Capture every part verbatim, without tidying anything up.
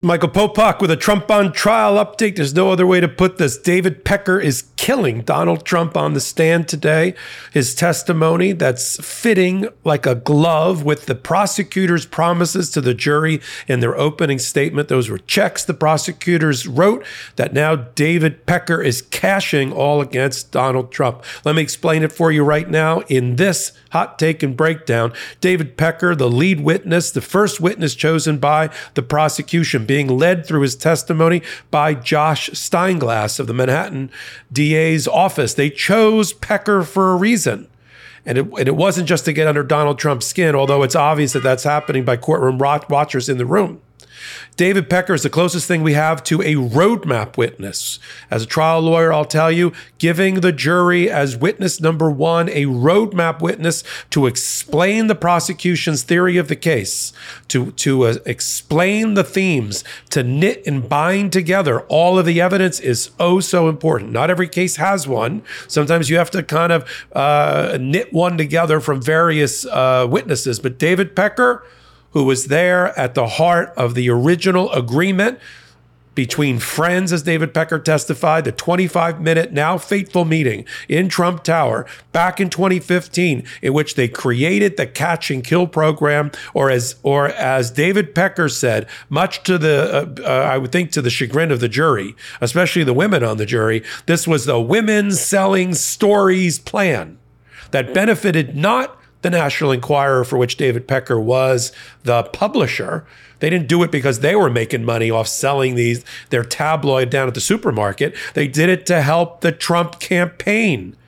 Michael Popok with a Trump on trial update. There's no other way to put this. David Pecker is killing Donald Trump on the stand today. His testimony that's fitting like a glove with the prosecutor's promises to the jury in their opening statement. Those were checks the prosecutors wrote that now David Pecker is cashing all against Donald Trump. Let me explain it for you right now in this hot take and breakdown. David Pecker, the lead witness, the first witness chosen by the prosecution, being led through his testimony by Josh Steinglass of the Manhattan D A's office. They chose Pecker for a reason. And it, and it wasn't just to get under Donald Trump's skin, although it's obvious that that's happening by courtroom watchers in the room. David Pecker is the closest thing we have to a roadmap witness. As a trial lawyer, I'll tell you, giving the jury as witness number one a roadmap witness to explain the prosecution's theory of the case, to, to uh, explain the themes, to knit and bind together all of the evidence is oh so important. Not every case has one. Sometimes you have to kind of uh, knit one together from various uh, witnesses. But David Pecker, who was there at the heart of the original agreement between friends, as David Pecker testified, the twenty-five minute, now fateful meeting in Trump Tower back in twenty fifteen, in which they created the catch and kill program, or as or as David Pecker said, much to the, uh, uh, I would think to the chagrin of the jury, especially the women on the jury, this was the women selling stories plan that benefited not the National Enquirer, for which David Pecker was the publisher. They didn't do it because they were making money off selling these their tabloid down at the supermarket. They did it to help the Trump campaign.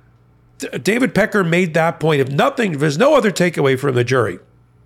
D- David Pecker made that point. If nothing, if there's no other takeaway from the jury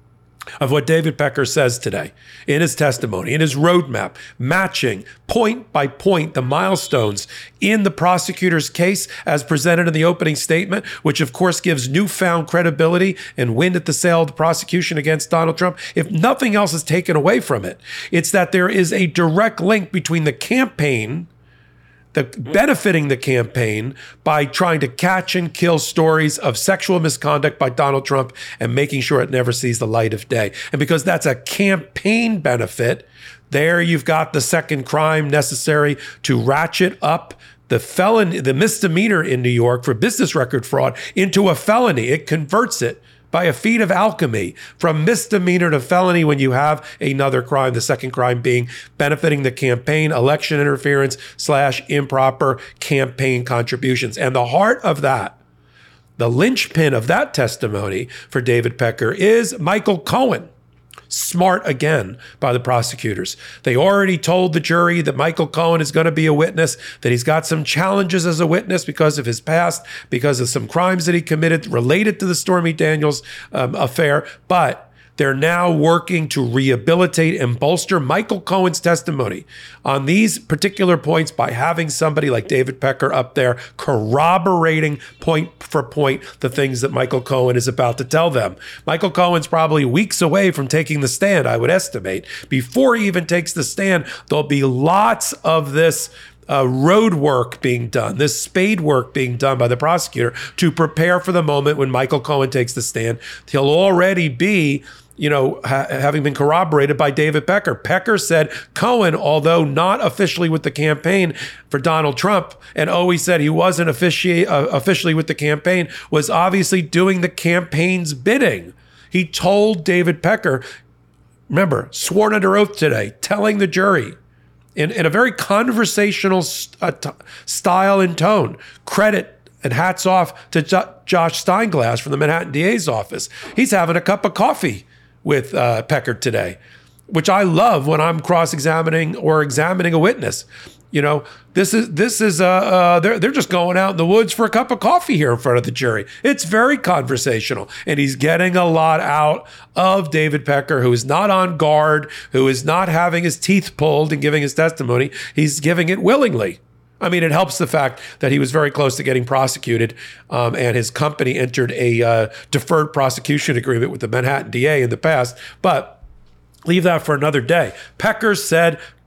of what David Pecker says today in his testimony, in his roadmap, matching point by point the milestones in the prosecutor's case as presented in the opening statement, which of course gives newfound credibility and wind at the sail of the prosecution against Donald Trump. If nothing else is taken away from it, it's that there is a direct link between the campaign, the benefiting the campaign by trying to catch and kill stories of sexual misconduct by Donald Trump and making sure it never sees the light of day. And because that's a campaign benefit, there you've got the second crime necessary to ratchet up the felony, the misdemeanor in New York for business record fraud into a felony. It converts it by a feat of alchemy from misdemeanor to felony when you have another crime, the second crime being benefiting the campaign, election interference slash improper campaign contributions. And the heart of that, the linchpin of that testimony for David Pecker is Michael Cohen. Smart again by the prosecutors. They already told the jury that Michael Cohen is going to be a witness, that he's got some challenges as a witness because of his past, because of some crimes that he committed related to the Stormy Daniels um, affair. But they're now working to rehabilitate and bolster Michael Cohen's testimony on these particular points by having somebody like David Pecker up there corroborating point for point the things that Michael Cohen is about to tell them. Michael Cohen's probably weeks away from taking the stand, I would estimate. Before he even takes the stand, there'll be lots of this Uh, road work being done, this spade work being done by the prosecutor to prepare for the moment when Michael Cohen takes the stand. He'll already be, you know, ha- having been corroborated by David Pecker. Pecker said Cohen, although not officially with the campaign for Donald Trump, and always said he wasn't offici- uh, officially with the campaign, was obviously doing the campaign's bidding. He told David Pecker, remember, sworn under oath today, telling the jury, In, in a very conversational st- uh, t- style and tone. Credit and hats off to J- Josh Steinglass from the Manhattan D A's office. He's having a cup of coffee with uh, Pecker today, which I love when I'm cross-examining or examining a witness. You know, this is this is uh, uh they're they're just going out in the woods for a cup of coffee here in front of the jury. It's very conversational, and he's getting a lot out of David Pecker, who is not on guard, who is not having his teeth pulled and giving his testimony. He's giving it willingly. I mean, it helps the fact that he was very close to getting prosecuted, um, and his company entered a uh, deferred prosecution agreement with the Manhattan D A in the past. But leave that for another day. Pecker said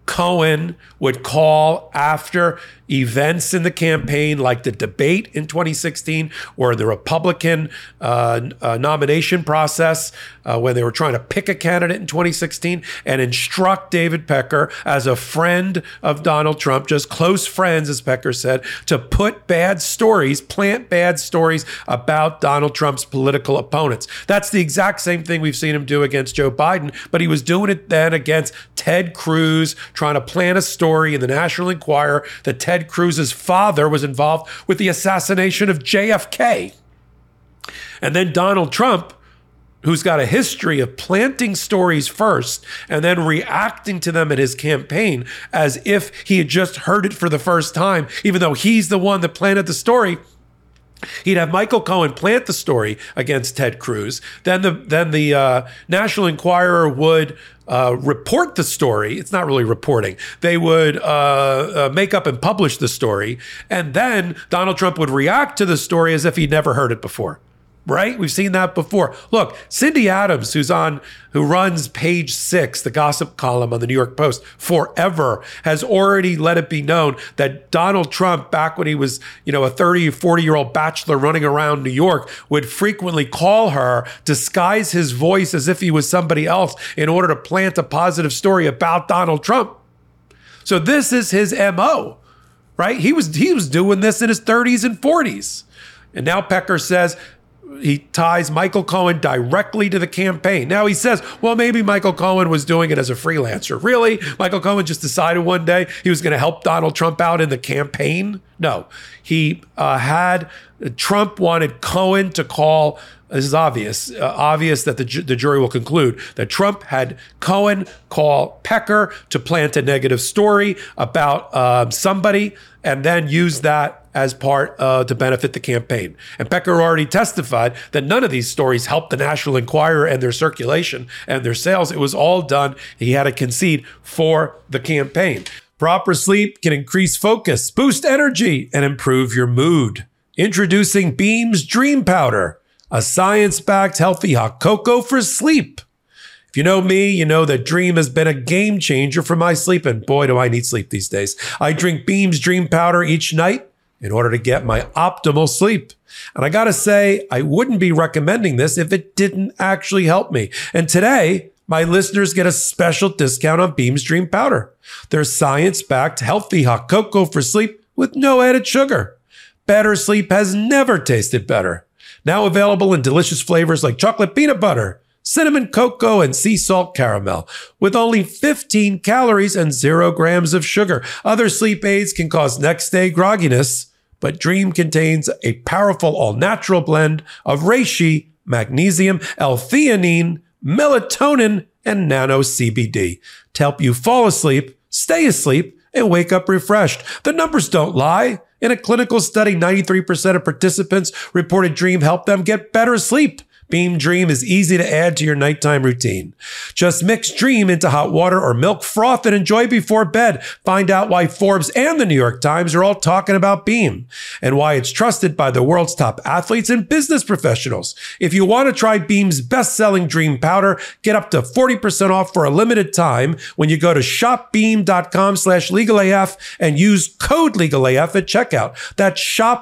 Cohen would call after events in the campaign, like the debate in twenty sixteen or the Republican uh, uh, nomination process uh, when they were trying to pick a candidate in twenty sixteen, and instruct David Pecker, as a friend of Donald Trump, just close friends, as Pecker said, to put bad stories, plant bad stories about Donald Trump's political opponents. That's the exact same thing we've seen him do against Joe Biden, but he was doing it then against Ted Cruz, trying to plant a story in the National Enquirer that Ted Cruz's father was involved with the assassination of J F K. And then Donald Trump, who's got a history of planting stories first and then reacting to them in his campaign as if he had just heard it for the first time, even though he's the one that planted the story. He'd have Michael Cohen plant the story against Ted Cruz. Then the then the uh, National Enquirer would uh, report the story. It's not really reporting. They would uh, uh, make up and publish the story. And then Donald Trump would react to the story as if he'd never heard it before. Right? We've seen that before. Look, Cindy Adams, who's on, who runs Page Six, the gossip column on the New York Post, forever, has already let it be known that Donald Trump, back when he was, you know, a thirty, forty-year-old bachelor running around New York, would frequently call her, disguise his voice as if he was somebody else in order to plant a positive story about Donald Trump. So this is his M O, right? He was he was doing this in his thirties and forties. And now Pecker says he ties Michael Cohen directly to the campaign. Now he says, well, maybe Michael Cohen was doing it as a freelancer. Really? Michael Cohen just decided one day he was going to help Donald Trump out in the campaign? No. He uh, had, Trump wanted Cohen to call, this is obvious, uh, obvious that the, ju- the jury will conclude that Trump had Cohen call Pecker to plant a negative story about uh, somebody and then use that as part uh, to benefit the campaign. And Pecker already testified that none of these stories helped the National Enquirer and their circulation and their sales. It was all done, he had to concede, for the campaign. Proper sleep can increase focus, boost energy, and improve your mood. Introducing Beam's Dream Powder, a science-backed healthy hot cocoa for sleep. If you know me, you know that Dream has been a game changer for my sleep, and boy, do I need sleep these days. I drink Beam's Dream Powder each night in order to get my optimal sleep. And I gotta say, I wouldn't be recommending this if it didn't actually help me. And today, my listeners get a special discount on Beam's Dream Powder. Their science-backed healthy hot cocoa for sleep with no added sugar. Better sleep has never tasted better. Now available in delicious flavors like chocolate peanut butter, cinnamon cocoa, and sea salt caramel, with only fifteen calories and zero grams of sugar. Other sleep aids can cause next day grogginess, but Dream contains a powerful all-natural blend of reishi, magnesium, L-theanine, melatonin, and nano C B D to help you fall asleep, stay asleep, and wake up refreshed. The numbers don't lie. In a clinical study, ninety-three percent of participants reported Dream helped them get better sleep. Beam Dream is easy to add to your nighttime routine. Just mix Dream into hot water or milk froth and enjoy before bed. Find out why Forbes and the New York Times are all talking about Beam and why it's trusted by the world's top athletes and business professionals. If you want to try Beam's best-selling Dream Powder, get up to forty percent off for a limited time when you go to shopbeam.com slash legalaf and use code legalaf at checkout. That's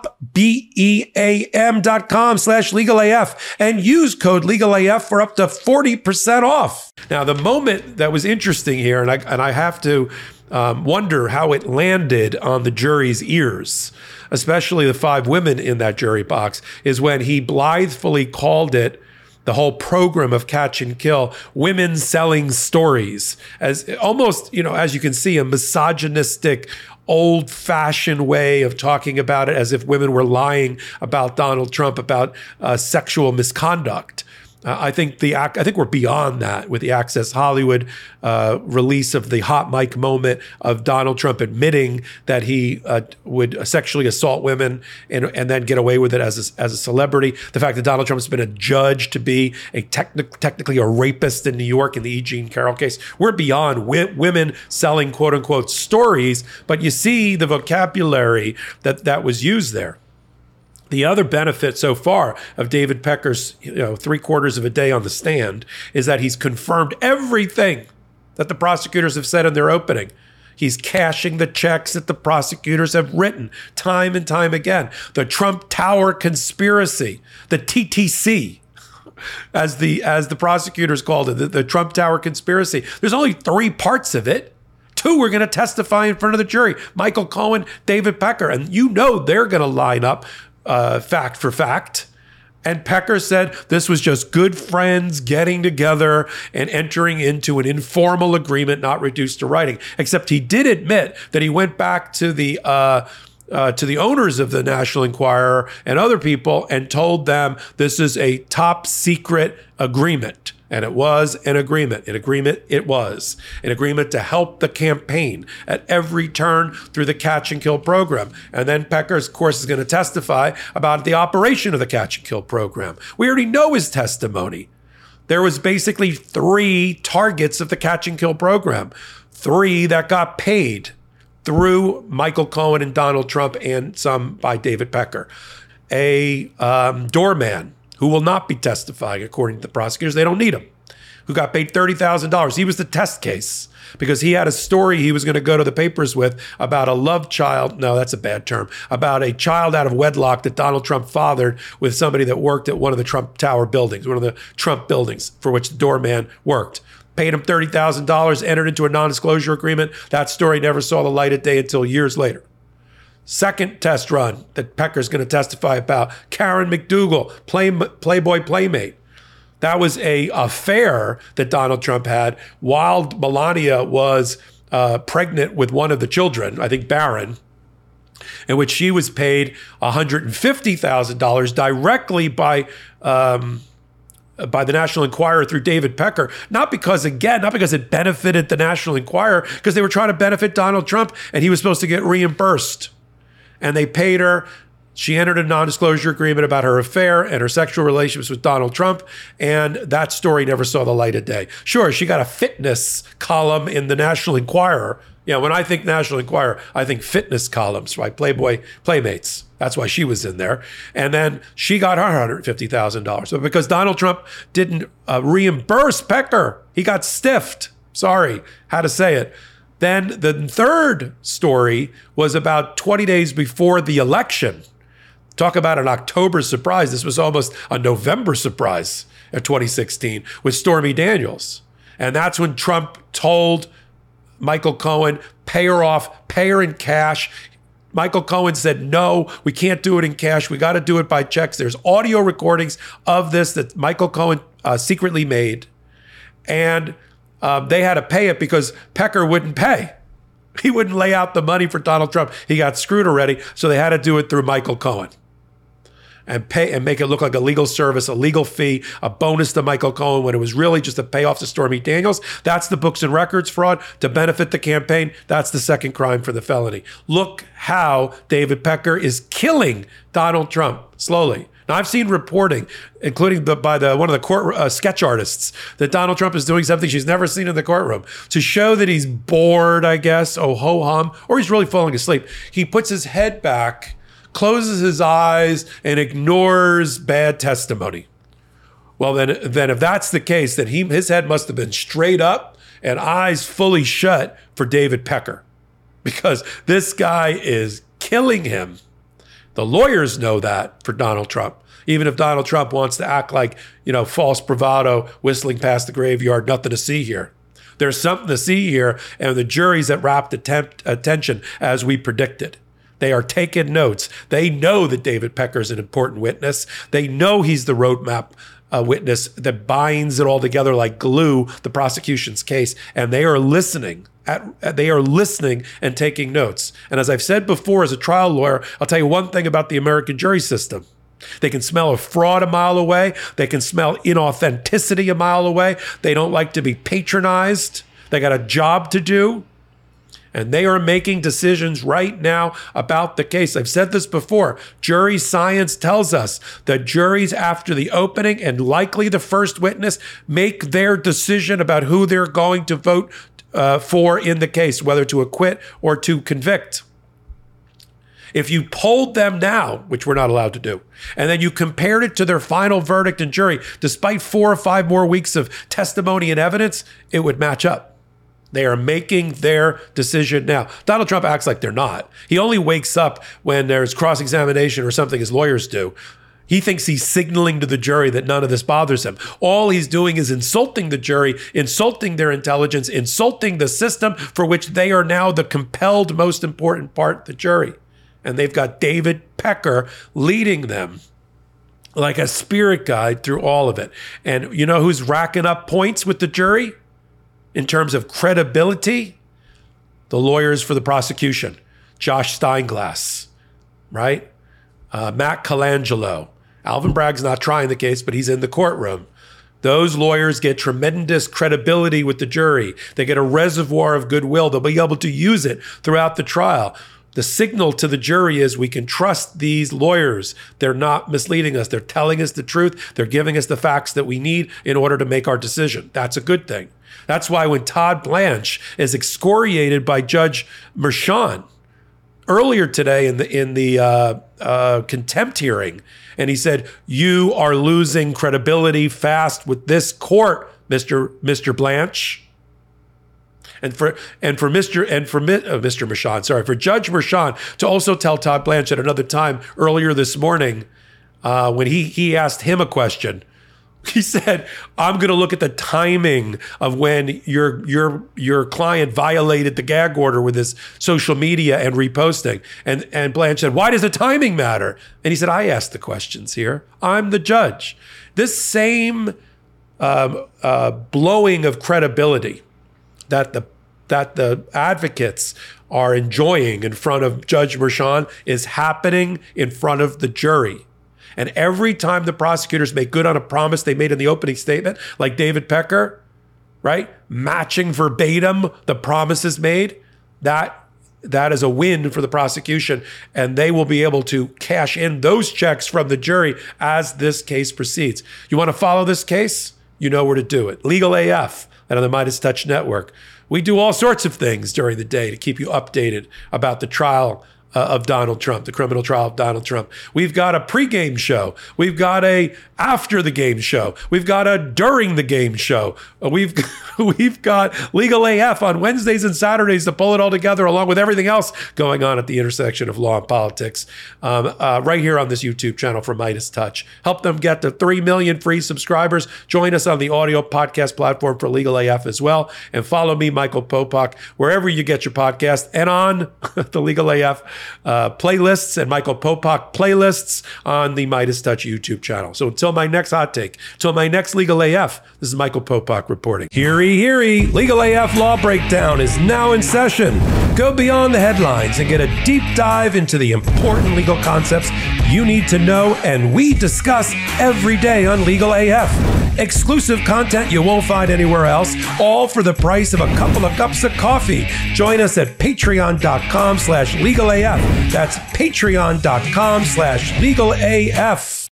shopbeam.com slash legalaf and use Use code LegalAF for up to forty percent off. Now, the moment that was interesting here, and I, and I have to um, wonder how it landed on the jury's ears, especially the five women in that jury box, is when he blithely called it, the whole program of Catch and Kill, women selling stories, as almost, you know, as you can see, a misogynistic, old-fashioned way of talking about it, as if women were lying about Donald Trump, about uh, sexual misconduct. Uh, I think the I think we're beyond that with the Access Hollywood uh, release of the hot mic moment of Donald Trump admitting that he uh, would sexually assault women and and then get away with it as a, as a celebrity. The fact that Donald Trump's been adjudged to be a techni- technically a rapist in New York in the E. Jean Carroll case. We're beyond wi- women selling quote unquote stories, but you see the vocabulary that that was used there. The other benefit so far of David Pecker's, you know, three quarters of a day on the stand is that he's confirmed everything that the prosecutors have said in their opening. He's cashing the checks that the prosecutors have written time and time again. The Trump Tower conspiracy, the T T C, as the as the prosecutors called it, the, the Trump Tower conspiracy. There's only three parts of it. Two are going to testify in front of the jury: Michael Cohen, David Pecker, and you know they're going to line up uh, fact for fact. And Pecker said this was just good friends getting together and entering into an informal agreement, not reduced to writing. Except he did admit that he went back to the uh, uh, to the owners of the National Enquirer and other people and told them this is a top secret agreement. And it was an agreement. An agreement it was. An agreement to help the campaign at every turn through the catch and kill program. And then Pecker, of course, is going to testify about the operation of the catch and kill program. We already know his testimony. There was basically three targets of the catch and kill program. Three that got paid through Michael Cohen and Donald Trump and some by David Pecker. A um, doorman who will not be testifying, according to the prosecutors. They don't need him, who got paid thirty thousand dollars. He was the test case because he had a story he was going to go to the papers with about a love child. No, that's a bad term. About a child out of wedlock that Donald Trump fathered with somebody that worked at one of the Trump Tower buildings, one of the Trump buildings for which the doorman worked. Paid him thirty thousand dollars, entered into a non-disclosure agreement. That story never saw the light of day until years later. Second test run that Pecker's going to testify about, Karen McDougal, play, Playboy Playmate. That was a affair that Donald Trump had while Melania was uh, pregnant with one of the children, I think Barron, in which she was paid one hundred fifty thousand dollars directly by um, by the National Enquirer through David Pecker, not because, again, not because it benefited the National Enquirer, because they were trying to benefit Donald Trump and he was supposed to get reimbursed. And they paid her. She entered a non-disclosure agreement about her affair and her sexual relationships with Donald Trump. And that story never saw the light of day. Sure, she got a fitness column in the National Enquirer. Yeah, when I think National Enquirer, I think fitness columns, right? Playboy Playmates. That's why she was in there. And then she got her one hundred fifty thousand dollars. But because Donald Trump didn't uh, reimburse Pecker, he got stiffed. Sorry, how to say it. Then the third story was about twenty days before the election. Talk about an October surprise. This was almost a November surprise of twenty sixteen with Stormy Daniels. And that's when Trump told Michael Cohen, pay her off, pay her in cash. Michael Cohen said, no, we can't do it in cash. We got to do it by checks. There's audio recordings of this that Michael Cohen uh, secretly made. And Um, they had to pay it because Pecker wouldn't pay. He wouldn't lay out the money for Donald Trump. He got screwed already, so they had to do it through Michael Cohen and pay and make it look like a legal service, a legal fee, a bonus to Michael Cohen when it was really just a payoff to Stormy Daniels. That's the books and records fraud to benefit the campaign. That's the second crime for the felony. Look how David Pecker is killing Donald Trump slowly. Now, I've seen reporting, including the, by the one of the court uh, sketch artists, that Donald Trump is doing something she's never seen in the courtroom to show that he's bored, I guess, oh ho hum, or he's really falling asleep. He puts his head back, closes his eyes, and ignores bad testimony. Well, then, then if that's the case, then he his head must have been straight up and eyes fully shut for David Pecker, because this guy is killing him. The lawyers know that for Donald Trump. Even if Donald Trump wants to act like, you know, false bravado, whistling past the graveyard, nothing to see here. There's something to see here, and the jury's at rapt attempt, attention as we predicted. They are taking notes. They know that David Pecker is an important witness. They know he's the roadmap uh, witness that binds it all together like glue, the prosecution's case, and they are listening. At, they are listening and taking notes. And as I've said before, as a trial lawyer, I'll tell you one thing about the American jury system. They can smell a fraud a mile away. They can smell inauthenticity a mile away. They don't like to be patronized. They got a job to do. And they are making decisions right now about the case. I've said this before. Jury science tells us that juries after the opening and likely the first witness make their decision about who they're going to vote Uh, for in the case, whether to acquit or to convict. If you polled them now, which we're not allowed to do, and then you compared it to their final verdict in jury, despite four or five more weeks of testimony and evidence, it would match up. They are making their decision now. Donald Trump acts like they're not. He only wakes up when there's cross-examination or something his lawyers do. He thinks he's signaling to the jury that none of this bothers him. All he's doing is insulting the jury, insulting their intelligence, insulting the system for which they are now the compelled most important part, the jury. And they've got David Pecker leading them like a spirit guide through all of it. And you know who's racking up points with the jury in terms of credibility? The lawyers for the prosecution. Josh Steinglass, right? Uh, Matt Colangelo. Alvin Bragg's not trying the case, but he's in the courtroom. Those lawyers get tremendous credibility with the jury. They get a reservoir of goodwill. They'll be able to use it throughout the trial. The signal to the jury is we can trust these lawyers. They're not misleading us. They're telling us the truth. They're giving us the facts that we need in order to make our decision. That's a good thing. That's why when Todd Blanche is excoriated by Judge Merchan earlier today in the in the uh, uh, contempt hearing, and he said, "You are losing credibility fast with this court, Mister Mister Blanche." And for and for Mister and for uh, Mister Merchan, sorry, for Judge Merchan to also tell Todd Blanche at another time earlier this morning, uh, when he he asked him a question, he said, "I'm going to look at the timing of when your your your client violated the gag order with his social media and reposting." And and Blanche said, "Why does the timing matter?" And he said, "I asked the questions here. I'm the judge." This same um, uh, blowing of credibility that the that the advocates are enjoying in front of Judge Merchan is happening in front of the jury. And every time the prosecutors make good on a promise they made in the opening statement, like David Pecker, right, matching verbatim the promises made, that that is a win for the prosecution, and they will be able to cash in those checks from the jury as this case proceeds. You want to follow this case? You know where to do it. Legal A F and on the Midas Touch Network. We do all sorts of things during the day to keep you updated about the trial uh, of Donald Trump, the criminal trial of Donald Trump. We've got a pregame show. We've got a after the game show. We've got a during the game show. We've we've got Legal A F on Wednesdays and Saturdays to pull it all together, along with everything else going on at the intersection of law and politics, um, uh, right here on this YouTube channel for Midas Touch. Help them get to three million free subscribers. Join us on the audio podcast platform for Legal A F as well. And follow me, Michael Popak, wherever you get your podcast, and on the Legal A F uh, playlists and Michael Popak playlists on the Midas Touch YouTube channel. So until my next hot take, until my next Legal A F, this is Michael Popak reporting. Heary, heary, Legal A F Law Breakdown is now in session. Go beyond the headlines and get a deep dive into the important legal concepts you need to know and we discuss every day on Legal A F. Exclusive content you won't find anywhere else, all for the price of a couple of cups of coffee. Join us at patreon.com slash legal AF. That's patreon.com slash legal AF.